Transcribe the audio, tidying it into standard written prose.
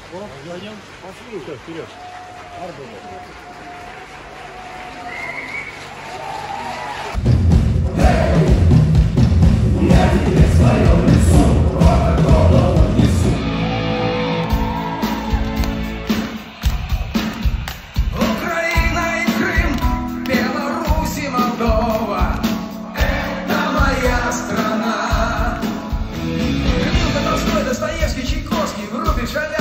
Пойдем? Пошли. Все, вперед. Я тебе в своем лесу голову несу. Украина и Крым, Беларусь и Молдова — это моя страна. Кирилл, Толстой, Достоевский, Чайковский, Врубель, Шаляпин.